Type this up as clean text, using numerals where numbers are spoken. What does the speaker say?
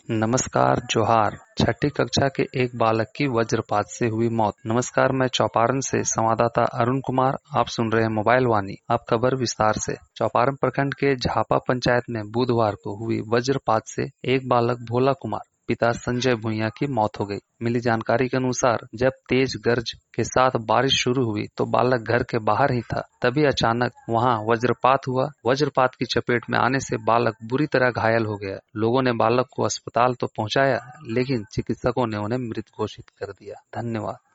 नमस्कार जोहार। छठी कक्षा के एक बालक की वज्रपात से हुई मौत। नमस्कार, मैं चौपारण से संवाददाता अरुण कुमार। आप सुन रहे हैं मोबाइल वाणी। अब खबर विस्तार से। चौपारण प्रखंड के झापा पंचायत में बुधवार को हुई वज्रपात से एक बालक भोला कुमार पिता संजय भुइयां की मौत हो गई। मिली जानकारी के अनुसार जब तेज गर्ज के साथ बारिश शुरू हुई तो बालक घर के बाहर ही था, तभी अचानक वहां वज्रपात हुआ। वज्रपात की चपेट में आने से बालक बुरी तरह घायल हो गया। लोगों ने बालक को अस्पताल तो पहुंचाया, लेकिन चिकित्सकों ने उन्हें मृत घोषित कर दिया। धन्यवाद।